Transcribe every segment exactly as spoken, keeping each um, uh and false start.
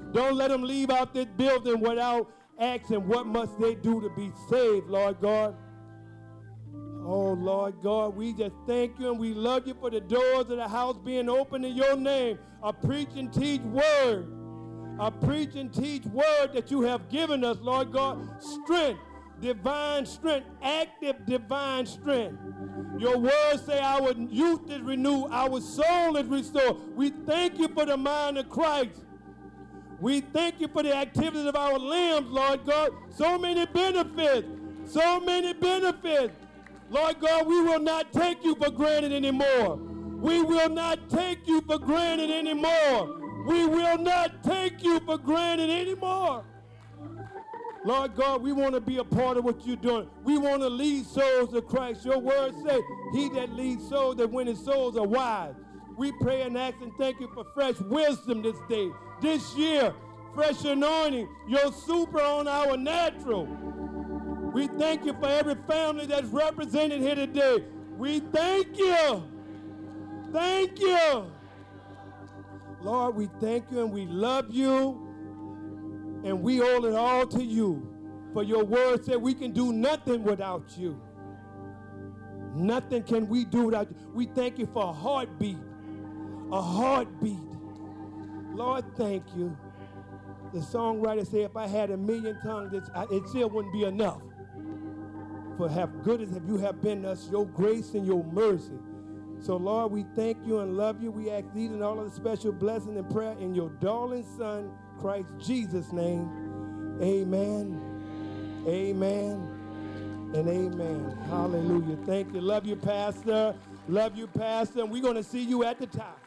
Don't let them leave out this building without asking what must they do to be saved, Lord God. Oh, Lord God, we just thank you and we love you for the doors of the house being open in your name. A preach and teach word. A preach and teach word that you have given us, Lord God. Strength, divine strength, active divine strength. Your words say our youth is renewed, our soul is restored. We thank you for the mind of Christ. We thank you for the activities of our limbs, Lord God. So many benefits, so many benefits. Lord God, we will not take you for granted anymore. We will not take you for granted anymore. We will not take you for granted anymore. Lord God, we want to be a part of what you're doing. We want to lead souls to Christ. Your word say, he that leads souls, that winning souls are wise. We pray and ask and thank you for fresh wisdom this day, this year, fresh anointing, your super on our natural. We thank you for every family that's represented here today. We thank you. Thank you. Lord, we thank you and we love you. And we owe it all to you. For your word said we can do nothing without you. Nothing can we do without you. We thank you for a heartbeat. A heartbeat. Lord, thank you. The songwriter said, if I had a million tongues, it still wouldn't be enough. For have good as you have been to us, your grace and your mercy. So, Lord, we thank you and love you. We ask these and all of the special blessing and prayer in your darling Son, Christ Jesus' name. Amen, amen, and amen. Hallelujah. Thank you. Love you, Pastor. Love you, Pastor. And we're going to see you at the top.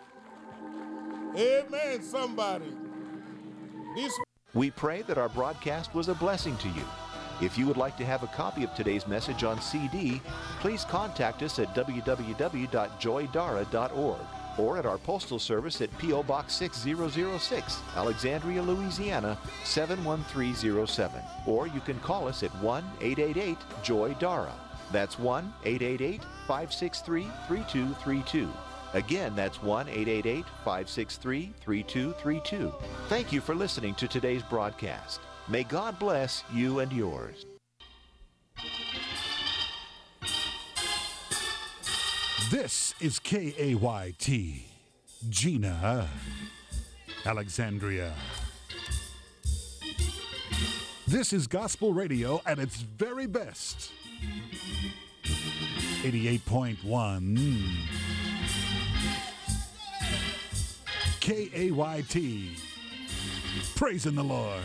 Amen, somebody. This We pray that our broadcast was a blessing to you. If you would like to have a copy of today's message on C D, please contact us at w w w dot joy dara dot org or at our postal service at P O Box six thousand six, Alexandria, Louisiana seven one three zero seven. Or you can call us at one eight eight eight joy dara. That's one eight eight eight, five six three, three two three two. Again, that's one eight eight eight, five six three, three two three two. Thank you for listening to today's broadcast. May God bless you and yours. This is K A Y T, Gina, Alexandria. This is gospel radio at its very best. eighty-eight point one K A Y T, praising the Lord.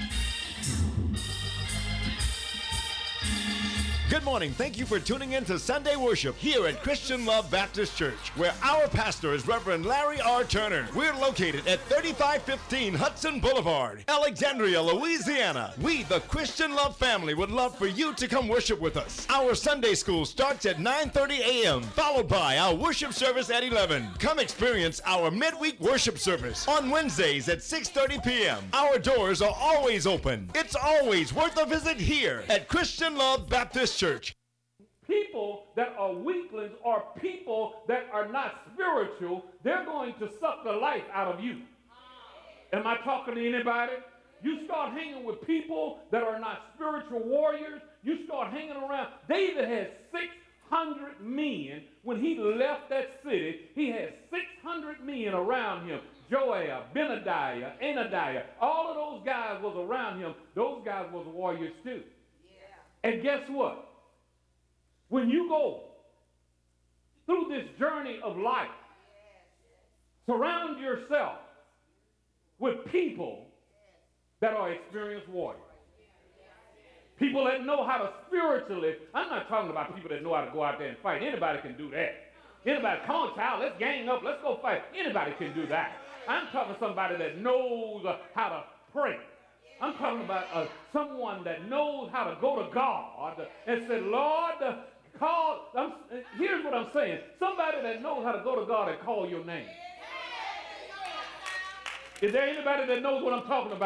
Good morning. Thank you for tuning in to Sunday Worship here at Christian Love Baptist Church, where our pastor is Reverend Larry R. Turner. We're located at thirty-five fifteen Hudson Boulevard, Alexandria, Louisiana. We, the Christian Love family, would love for you to come worship with us. Our Sunday school starts at nine thirty a m, followed by our worship service at eleven. Come experience our midweek worship service on Wednesdays at six thirty p m Our doors are always open. It's always worth a visit here at Christian Love Baptist Church. Church. People that are weaklings or people that are not spiritual, they're going to suck the life out of you. Am I talking to anybody? You start hanging with people that are not spiritual warriors. You start hanging around. David had six hundred men when he left that city. He had six hundred men around him. Joab, Benadiah, Anadiah, all of those guys was around him. Those guys was warriors too. Yeah. And guess what? When you go through this journey of life, surround yourself with people that are experienced warriors. People that know how to spiritually, I'm not talking about people that know how to go out there and fight. Anybody can do that. Anybody, come on, child, let's gang up, let's go fight. Anybody can do that. I'm talking to somebody that knows uh, how to pray. I'm talking about uh, someone that knows how to go to God and say, Lord, uh, call, I'm, here's what I'm saying. Somebody that knows how to go to God and call your name. Is there anybody that knows what I'm talking about?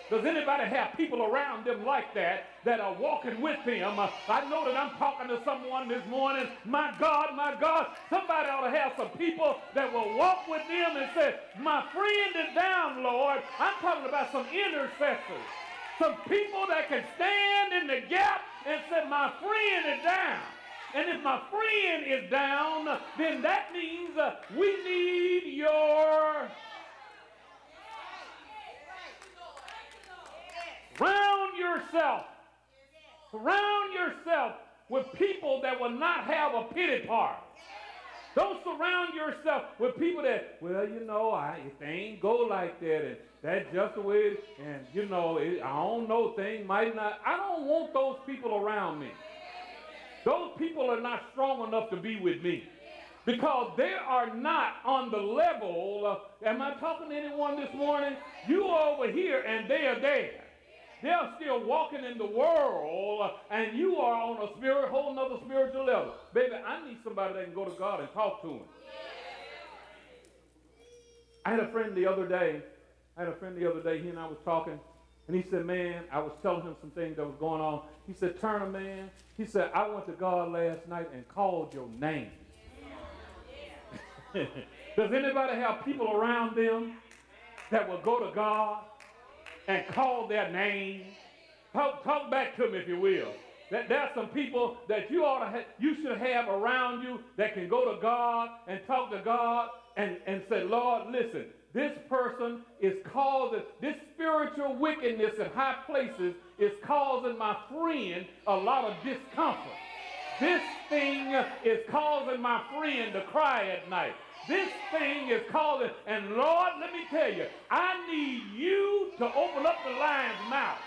Does anybody have people around them like that that are walking with them? Uh, I know that I'm talking to someone this morning. My God, my God, somebody ought to have some people that will walk with them and say, my friend is down, Lord. I'm talking about some intercessors. Some people that can stand in the gap and say, my friend is down. And if my friend is down, then that means uh, we need your... Surround yourself. Surround yourself with people that will not have a pity party. Don't surround yourself with people that, well, you know, I, if they ain't go like that, and that's just the way it, and, you know, it, I don't know, things might not. I don't want those people around me. Those people are not strong enough to be with me because they are not on the level of, am I talking to anyone this morning? You are over here and they are there. They're still walking in the world, and you are on a spirit, whole nother spiritual level. Baby, I need somebody that can go to God and talk to him. I had a friend the other day. I had a friend the other day. He and I was talking, and he said, man, I was telling him some things that was going on. He said, Turner, man, he said, I went to God last night and called your name. Does anybody have people around them that will go to God and call their name? Talk, talk back to me, if you will. That there are some people that you ought to ha- you should have around you that can go to God and talk to God and, and say, Lord, listen, this person is causing, this spiritual wickedness in high places is causing my friend a lot of discomfort. This thing is causing my friend to cry at night. This thing is causing, and Lord, let me tell you, I need you to open up the lion's mouth.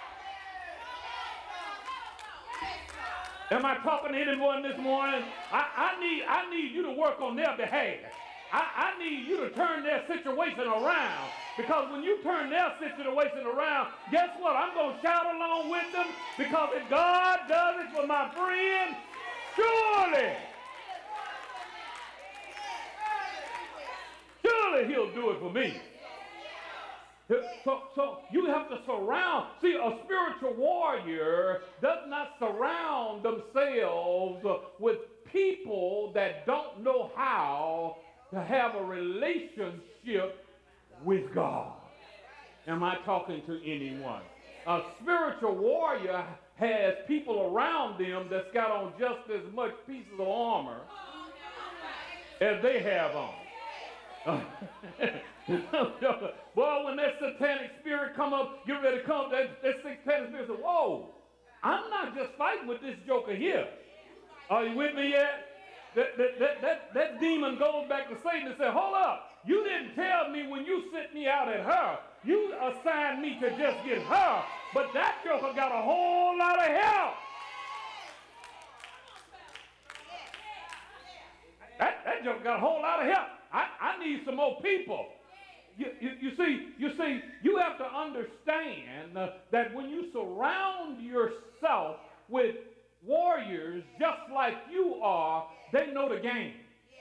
Am I talking to anyone this morning? I, I need I need you to work on their behalf. I, I need you to turn their situation around. Because when you turn their situation around, guess what? I'm going to shout along with them. Because if God does it for my friend, surely, surely he'll do it for me. So, so you have to surround. See, a spiritual warrior does not surround themselves with people that don't know how to have a relationship with God. Am I talking to anyone? A spiritual warrior has people around them that's got on just as much pieces of armor as they have on. Boy, when that satanic spirit come up, get ready to come, that, that satanic spirit says, whoa, I'm not just fighting with this joker here. Are you with me yet? That, that, that, that, that demon goes back to Satan and says, hold up, you didn't tell me when you sent me out at her. You assigned me to just get her, but that joker got a whole lot of help. That, that joker got a whole lot of help. I, I need some more people. You, you, you see, you see, you have to understand uh, that when you surround yourself with warriors just like you are, they know the game.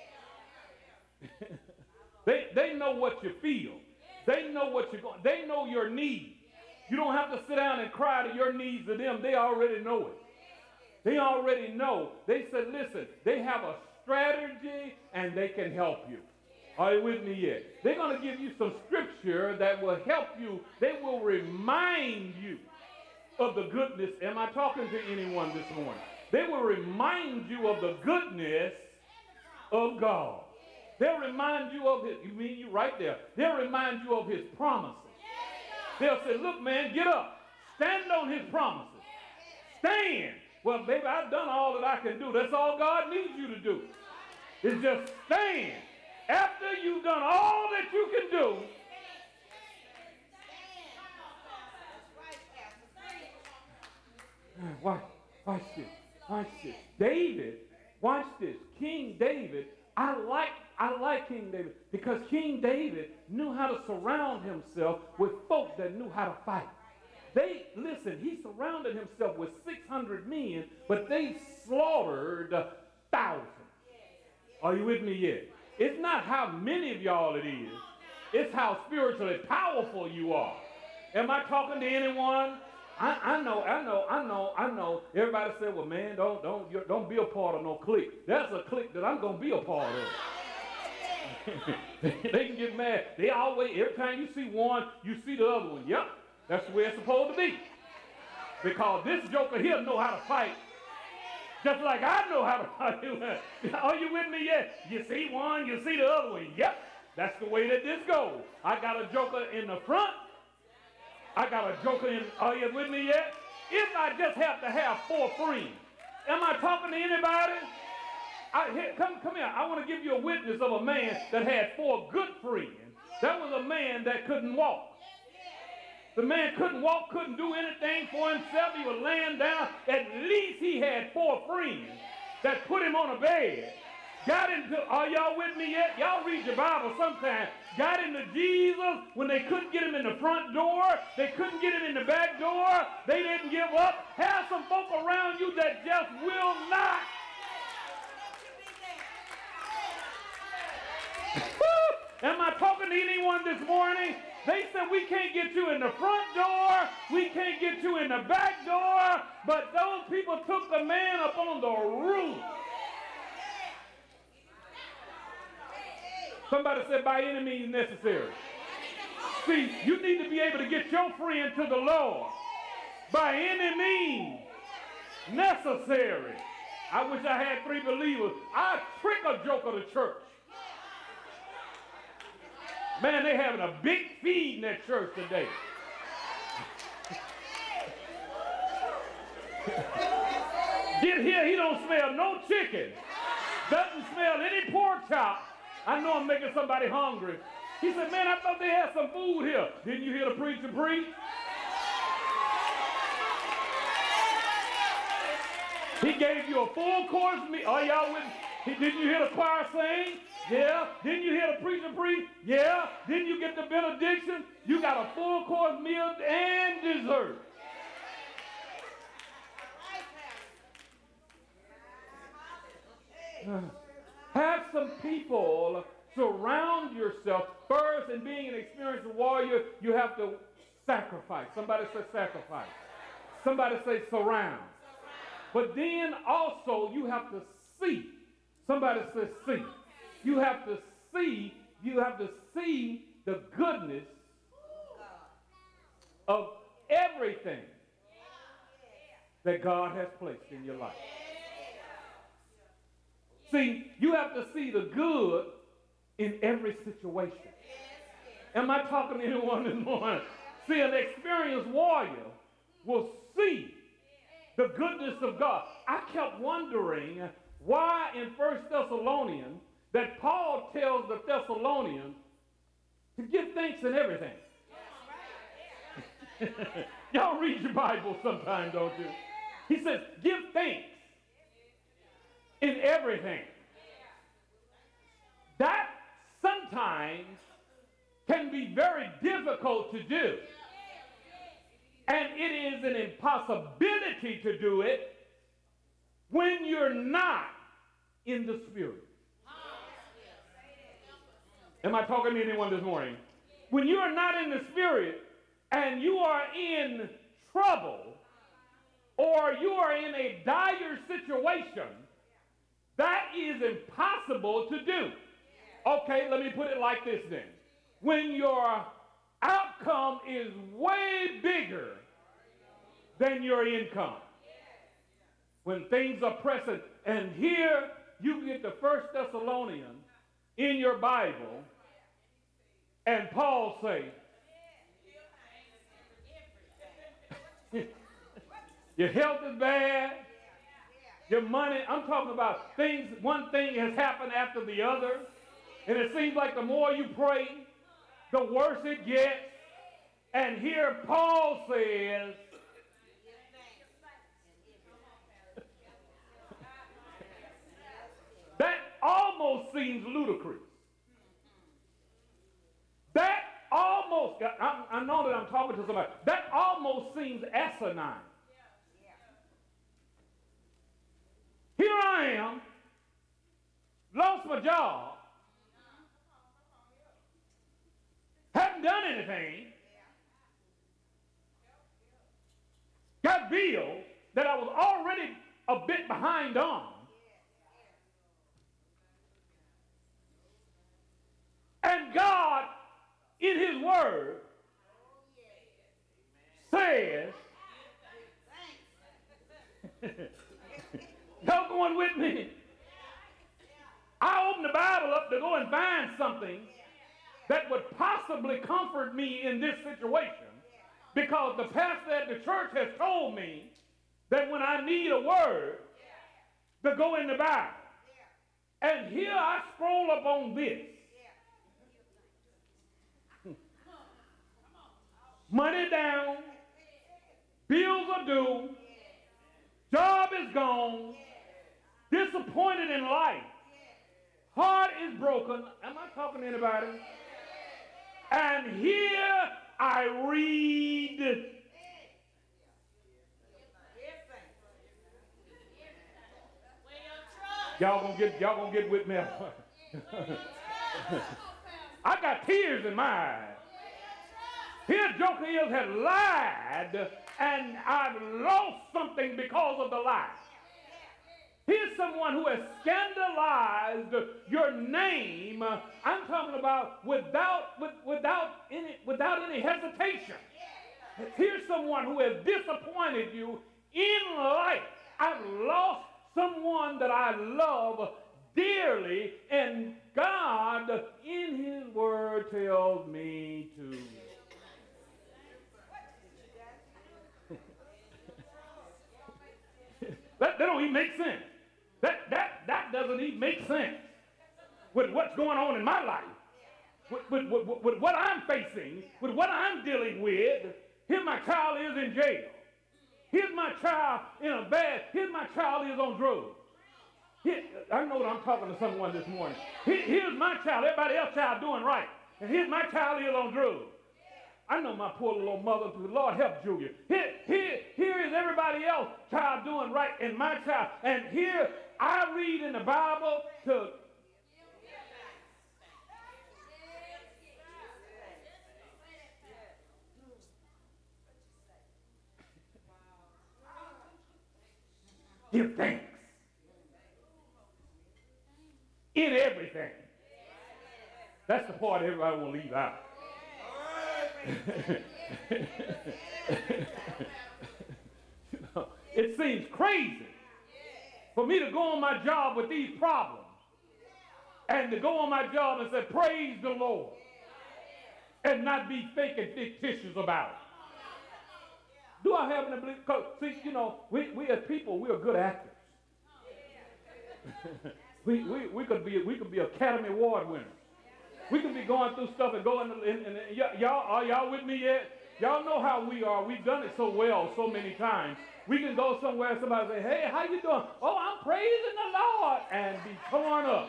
they, they know what you feel. They know what you're going. They know your needs. You don't have to sit down and cry to your needs to them. They already know it. They already know. They said, listen, they have a strategy and they can help you. Are you with me yet? They're going to give you some scripture that will help you. They will remind you of the goodness. Am I talking to anyone this morning? They will remind you of the goodness of God. They'll remind you of his, you mean you right there. They'll remind you of his promises. They'll say, look, man, get up. Stand on his promises. Stand. Well, baby, I've done all that I can do. That's all God needs you to do. Is just stand. After you've done all that you can do, watch, watch this, watch this. David, watch this. King David, I like, I like King David because King David knew how to surround himself with folk that knew how to fight. They, listen, he surrounded himself with six hundred men, but they slaughtered thousands. Are you with me yet? It's not how many of y'all it is. It's how spiritually powerful you are. Am I talking to anyone? I, I know, I know, I know, I know. Everybody said, well, man, don't, don't, you- don't be a part of no clique. That's a clique that I'm going to be a part of. They can get mad. They always, every time you see one, you see the other one. Yep, that's the way it's supposed to be. Because this joker here know how to fight. Just like I know how to fight. Are you with me yet? You see one, you see the other one. Yep, that's the way that this goes. I got a joker in the front. I got a joker in, are you with me yet? If I just have to have four friends, am I talking to anybody? I, here, come, come here. I want to give you a witness of a man that had four good friends. That was a man that couldn't walk. The man couldn't walk, couldn't do anything for himself. He was laying down. At least he had four friends that put him on a bed. Got into, are y'all with me yet? Y'all read your Bible sometime. Got into Jesus when they couldn't get him in the front door. They couldn't get him in the back door. They didn't give up. Have some folk around you that just will not. Am I talking to anyone this morning? They said we can't get you in the front door. We can't get you in the back door. But those people took the man up on the roof. Somebody said by any means necessary. See, you need to be able to get your friend to the Lord by any means necessary. I wish I had three believers. I'd trick a joker to church. Man, they having a big feed in that church today. Get here, he don't smell no chicken. Doesn't smell any pork chop. I know I'm making somebody hungry. He said, man, I thought they had some food here. Didn't you hear the preacher preach? He gave you a full course meal. Are y'all with me? Didn't you hear the choir sing? Yeah. Didn't you hear the preacher preach? Yeah. Didn't you get the benediction? You got a full course meal and dessert. Have some people surround yourself. First, in being an experienced warrior, you have to sacrifice. Somebody say sacrifice. Somebody say surround. But then also you have to see. Somebody say see. You have to see, you have to see the goodness of everything that God has placed in your life. See, you have to see the good in every situation. Am I talking to anyone this morning? See, an experienced warrior will see the goodness of God. I kept wondering why in First Thessalonians that Paul tells the Thessalonians to give thanks in everything. Y'all read your Bible sometime, don't you? He says, give thanks in everything. That sometimes can be very difficult to do. And it is an impossibility to do it when you're not in the Spirit. Am I talking to anyone this morning? When you are not in the Spirit and you are in trouble or you are in a dire situation, that is impossible to do. Okay, let me put it like this then. When your outcome is way bigger than your income. When things are pressing, and here you get the First Thessalonians in your Bible, and Paul say, your health is bad, your money, I'm talking about things, one thing has happened after the other, and it seems like the more you pray, the worse it gets. And here Paul says, that almost seems ludicrous. That almost, I, I know that I'm talking to somebody, that almost seems asinine. Here I am, lost my job, haven't done anything, bill that I was already a bit behind on. And God, in his word, says, y'all going with me? I opened the Bible up to go and find something that would possibly comfort me in this situation, because the pastor at the church has told me that when I need a word to go in the Bible. And here I scroll up on this. Money down, bills are due, job is gone, disappointed in life, heart is broken. Am I talking to anybody? And here I read y'all gonna get y'all gonna get with me. I got tears in my eyes. Here Joker is had lied, and I've lost something because of the lie. Here's someone who has scandalized your name. I'm talking about without with, without any without any hesitation. Here's someone who has disappointed you in life. I've lost someone that I love dearly, and God in his word tells me to. That, that don't even make sense. That, that, that doesn't even make sense with what's going on in my life, with, with, with, with what I'm facing, with what I'm dealing with. Here my child is in jail. Here's my child in a bad, here's my child is on drugs. Here, I know that I'm talking to someone this morning. Here, here's my child, everybody else's child doing right. And here's my child is on drugs. I know my poor little mother, the Lord help Julia. Here, here, here is everybody else child doing right, and my child. And here I read in the Bible to give thanks in everything. That's the part everybody will leave out. You know, it seems crazy for me to go on my job with these problems and to go on my job and say, praise the Lord, and not be fake and fictitious about it. Do I have an ability? Because, see, you know, we, we as people, we are good actors. we, we, we, could be, we could be Academy Award winners. We could be going through stuff and going, and, and, and y'all, are y'all with me yet? Y'all know how we are. We've done it so well so many times. We can go somewhere and somebody say, hey, how you doing? Oh, I'm praising the Lord, and be torn up.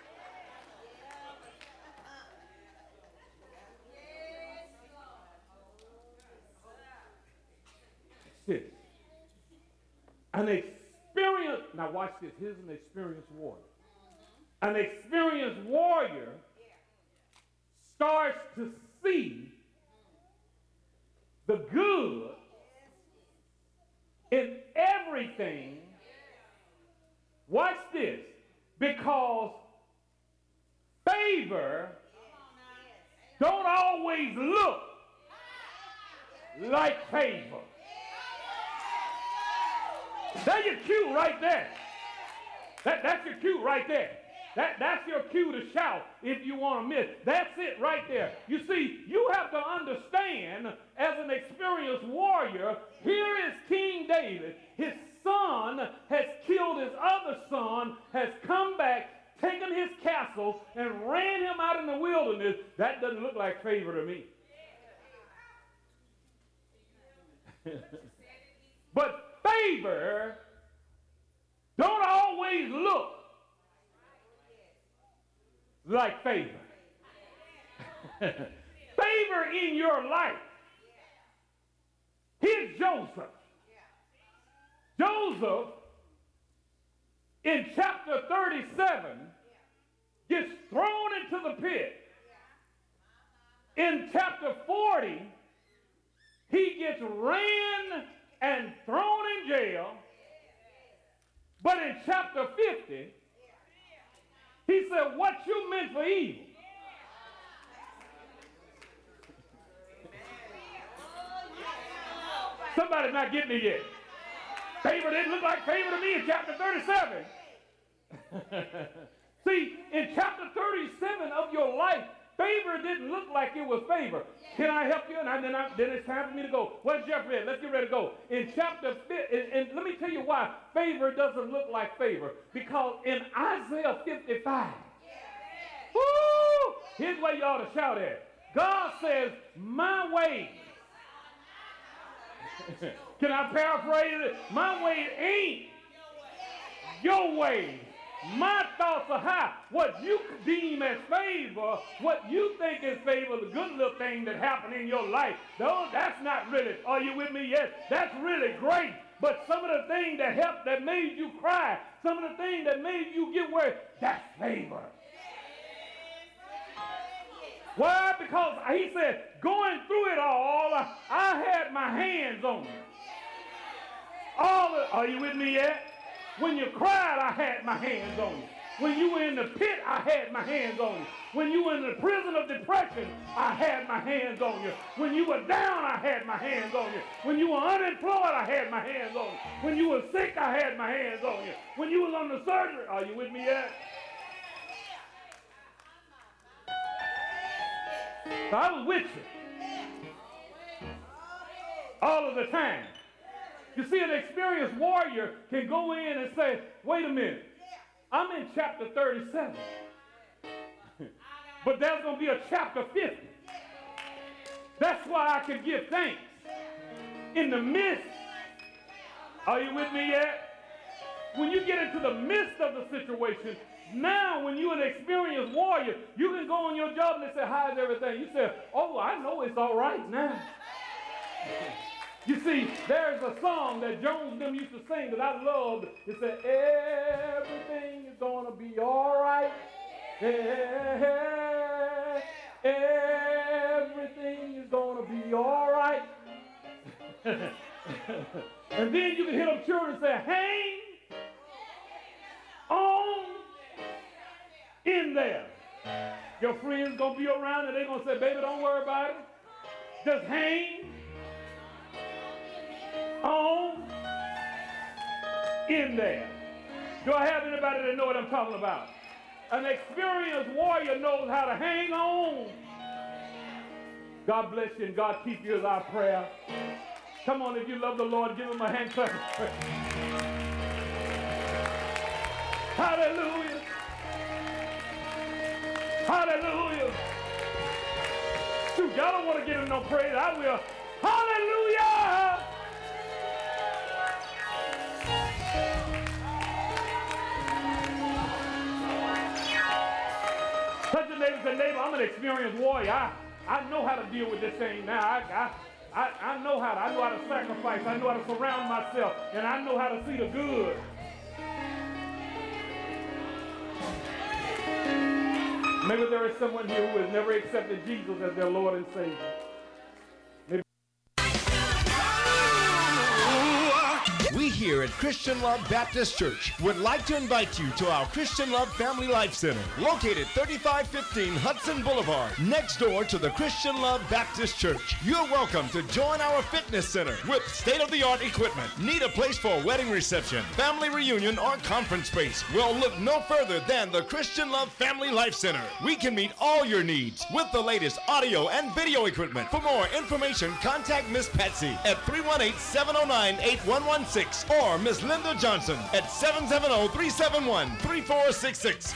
This. An experience, now watch this, here's an experienced warrior. An experienced warrior starts to see the good in everything. Watch this, because favor don't always look like favor. That's your cue right there. That, that's your cue right there. That, that's your cue to shout if you want to miss. That's it right there. You see, you have to understand, as an experienced warrior, here is King David. His son has killed his other son, has come back, taken his castle, and ran him out in the wilderness. That doesn't look like favor to me. But favor don't always look like favor. Favor in your life. Here's Joseph. Joseph, in chapter thirty-seven, gets thrown into the pit. In chapter forty, he gets ran and thrown jail. But in chapter fifty, he said, what you meant for evil, somebody's not getting it yet. Favor didn't look like favor to me in chapter thirty-seven. See, in chapter thirty-seven of your life, favor didn't look like it was favor. Can I help you? And I, then, I, then it's time for me to go. What did Jeff read? Let's get ready to go. In chapter fifty, and, and let me tell you why favor doesn't look like favor. Because in Isaiah fifty-five, woo, here's where you ought to shout at. God says, my way. Can I paraphrase it? My way ain't your way. My thoughts are high. What you deem as favor, what you think is favor, the good little thing that happened in your life, no, that's not really, are you with me? Yes, that's really great. But some of the things that helped, that made you cry, some of the things that made you get worried, that's favor. Why? Because he said, going through it all, I had my hands on you. All of, are you with me yet? When you cried, I had my hands on you. When you were in the pit, I had my hands on you. When you were in the prison of depression, I had my hands on you. When you were down, I had my hands on you. When you were unemployed, I had my hands on you. When you were sick, I had my hands on you. When you was on the surgery, are you with me yet? So I was with you all of the time. You see, an experienced warrior can go in and say, wait a minute, I'm in chapter thirty-seven, but there's going to be a chapter fifty. That's why I can give thanks. In the midst, are you with me yet? When you get into the midst of the situation, now when you're an experienced warrior, you can go on your job and they say, how's everything? You say, oh, I know it's all right now. You see, there's a song that Jones and them used to sing that I loved. It said, everything is going to be all right. Everything is going to be all right. And then you can hit up children and say, hang on in there. Your friends going to be around and they're going to say, baby, don't worry about it. Just hang on in there. Do I have anybody that know what I'm talking about? An experienced warrior knows how to hang on. God bless you and God keep you is our prayer. Come on, if you love the Lord, give him a hand clap. Hallelujah. Hallelujah. Shoot, y'all don't want to give him no praise. I will. Hallelujah. Touch your neighbor and say, neighbor, I'm an experienced warrior. I, I know how to deal with this thing now. I, I, I, I know how to. I know how to sacrifice. I know how to surround myself. And I know how to see the good. Maybe there is someone here who has never accepted Jesus as their Lord and Savior. Maybe. We here at Christian Love Baptist Church would like to invite you to our Christian Love Family Life Center, located thirty-five fifteen Hudson Boulevard, next door to the Christian Love Baptist Church. You're welcome to join our fitness center with state-of-the-art equipment. Need a place for a wedding reception, family reunion, or conference space? Well, look no further than the Christian Love Family Life Center. We can meet all your needs with the latest audio and video equipment. For more information, contact Miss Patsy at three one eight, seven oh nine, eight one one six or Miss Linda Johnson at seven seven zero, three seven one, three four six six.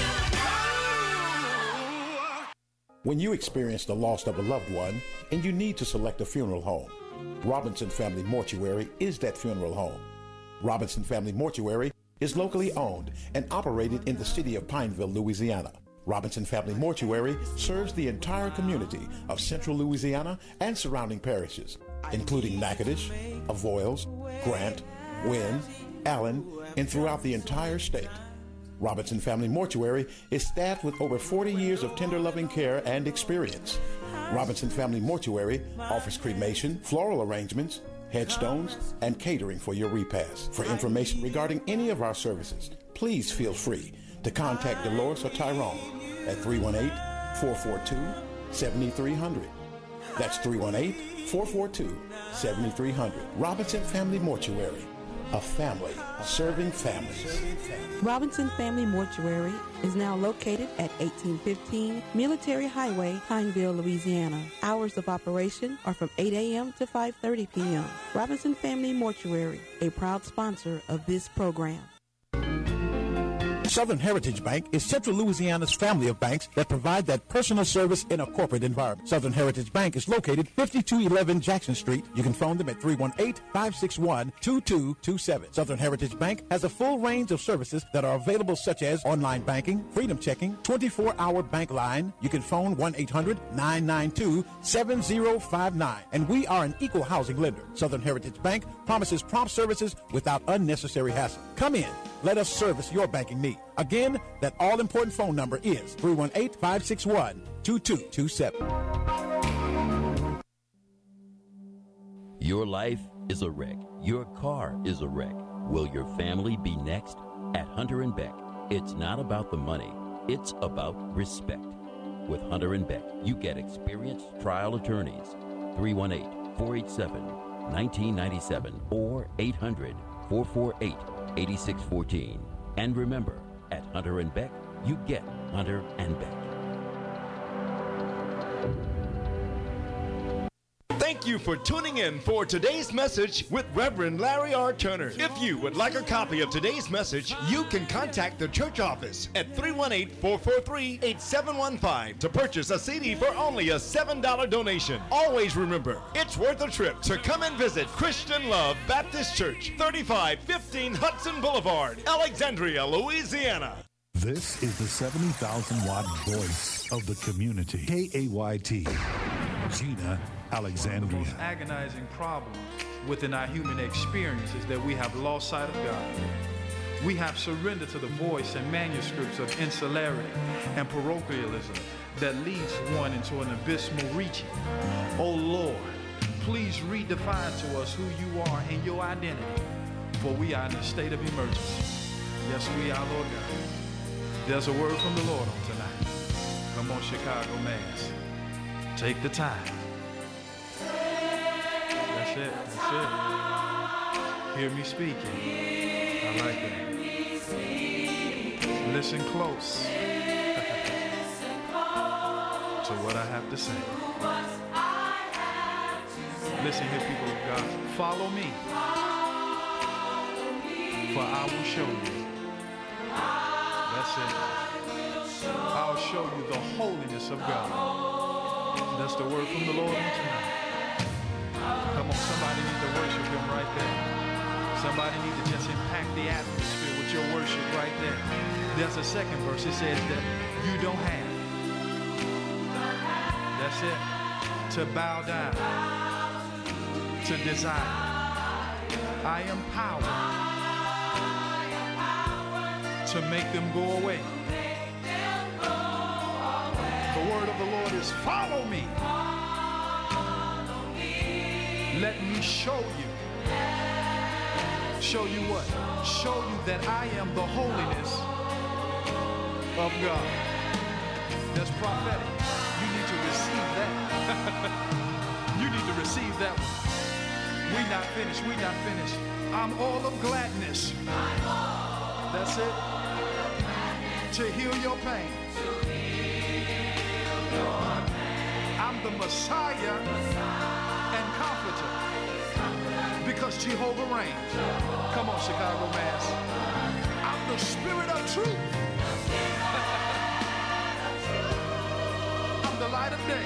When you experience the loss of a loved one and you need to select a funeral home, Robinson Family Mortuary is that funeral home. Robinson Family Mortuary is locally owned and operated in the city of Pineville, Louisiana. Robinson Family Mortuary serves the entire community of central Louisiana and surrounding parishes, including Natchitoches, Avoyelles, Grant, Wynne, Allen, and throughout the entire state. Robinson Family Mortuary is staffed with over forty years of tender loving care and experience. Robinson Family Mortuary offers cremation, floral arrangements, headstones, and catering for your repast. For information regarding any of our services, please feel free to contact Dolores or Tyrone at three one eight, four four two, seven three zero zero. That's three one eight, four four two, seven three zero zero. Robinson Family Mortuary, a family serving families. Robinson Family Mortuary is now located at eighteen fifteen Military Highway, Pineville, Louisiana. Hours of operation are from eight a.m. to five thirty p.m. Robinson Family Mortuary, a proud sponsor of this program. Southern Heritage Bank is Central Louisiana's family of banks that provide that personal service in a corporate environment. Southern Heritage Bank is located fifty-two eleven Jackson Street. You can phone them at three one eight, five six one, two two two seven. Southern Heritage Bank has a full range of services that are available, such as online banking, freedom checking, twenty-four hour bank line. You can phone one eight hundred, nine nine two, seven zero five nine. And we are an equal housing lender. Southern Heritage Bank promises prompt services without unnecessary hassle. Come in. Let us service your banking need. Again, that all-important phone number is three one eight, five six one, two two two seven. Your life is a wreck. Your car is a wreck. Will your family be next? At Hunter and Beck, it's not about the money. It's about respect. With Hunter and Beck, you get experienced trial attorneys. three one eight, four eight seven, one nine nine seven or eight hundred, four four eight, eight six one four. And remember, at Hunter and Beck, you get Hunter and Beck. Thank you for tuning in for today's message with Reverend Larry R. Turner. If you would like a copy of today's message, you can contact the church office at three one eight, four four three, eight seven one five to purchase a C D for only a seven dollar donation. Always remember, it's worth a trip to come and visit Christian Love Baptist Church, thirty-five fifteen Hudson Boulevard, Alexandria, Louisiana. This is the seventy thousand watt voice of the community. K A Y T, Gina Alexandria. The most agonizing problem within our human experience is that we have lost sight of God. We have surrendered to the voice and manuscripts of insularity and parochialism that leads one into an abysmal reaching. Oh Lord, please redefine to us who you are and your identity, for we are in a state of emergency. Yes, we are, Lord God. There's a word from the Lord on tonight. Come on, Chicago Mass. Take the time. That's it. That's it. Hear me speaking. I like that. Listen close to what I have to say. Listen here, people of God. Follow me, for I will show you. That's it. I'll show you the holiness of God. That's the word from the Lord on tonight. Come on, somebody need to worship him right there. Somebody need to just impact the atmosphere with your worship right there. There's a second verse. It says that you don't have. That's it. To bow down. To desire. I am power. To make them go away. The word of the Lord is follow me. Let me show you. Show you what? Show you that I am the holiness of God. That's prophetic. You need to receive that. You need to receive that one. We not finished. We not finished. I'm all of gladness. That's it. To heal your pain. I'm the Messiah and Comforter. Because Jehovah reigns. Come on, Chicago Mass. I'm the Spirit of truth. I'm the light of day.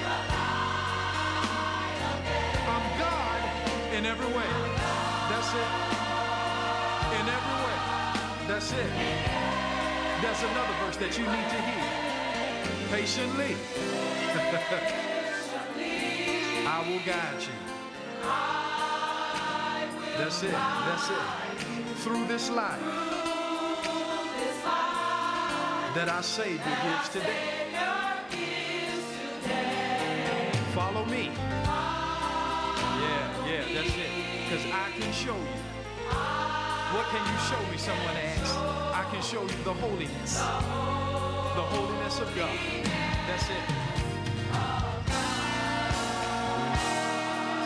I'm God in every way. That's it. In every way. That's it. There's another verse that you need to hear. Patiently. I will guide you. That's it. That's it. Through this life that our Savior gives today. That's it. Because I can show you. What can you show me, someone asks? I can show you the holiness. The holiness of God. That's it.